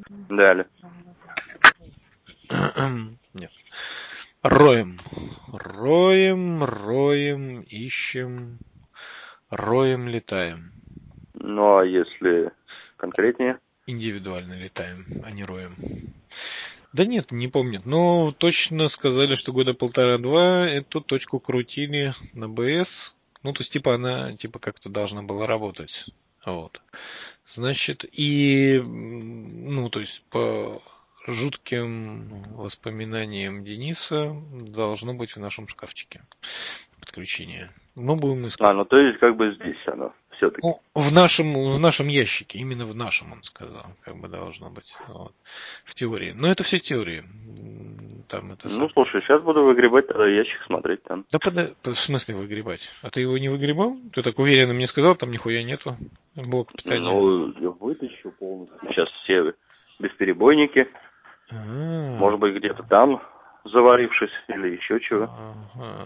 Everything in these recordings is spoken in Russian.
Далее. Нет. Роем. Роем, ищем. Роем, летаем. Ну, а если конкретнее? Индивидуально летаем, а не роем. Да нет, не помнит. Но точно сказали, что года 1,5-2 эту точку крутили на БС. Ну, то есть, типа, она, типа, как-то должна была работать. Вот. Значит, и, ну, то есть, по жутким воспоминаниям Дениса должно быть в нашем шкафчике подключение. Мы будем искать. Ну то есть как бы здесь оно все-таки. Ну, в нашем ящике, именно в нашем, он сказал, как бы должно быть. Вот. В теории. Но это все теории. Там это Ну, самое. слушай, сейчас буду выгребать тогда ящик, смотреть там. Да в смысле выгребать? А ты его не выгребал? Ты так уверенно мне сказал, там нихуя нету. Блок питания. Ну, я вытащу полностью. Сейчас все бесперебойники. А, Может быть, где-то там заварившись или еще чего. ага.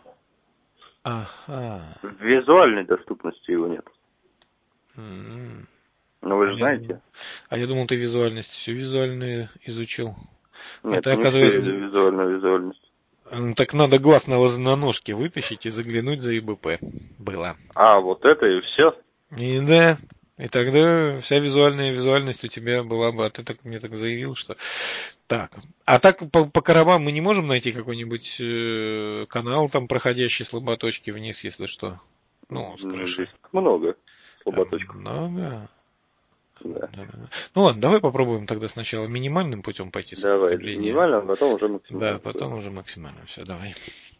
Ага. В визуальной доступности его нет. М. Ну, вы А же я знаете. думал, а я думал, ты визуальность, всю визуальную изучил. А Нет, ты, не всю оказывается, визуальную визуальность. так надо глаз на ножке вытащить и заглянуть за ИБП. Было. А, вот это и все. И да, и тогда вся визуальность у тебя была бы, а ты так мне так заявил, что так. А так по коробам мы не можем найти какой-нибудь канал там проходящий слаботочки вниз, если что. Ну, с Ну, крыши. здесь много А слаботочков. много. Да. Да. Ну ладно, давай попробуем тогда сначала минимальным путем пойти с Давай, определения. минимально, а потом уже Да, максимально. потом уже максимально. Все, давай.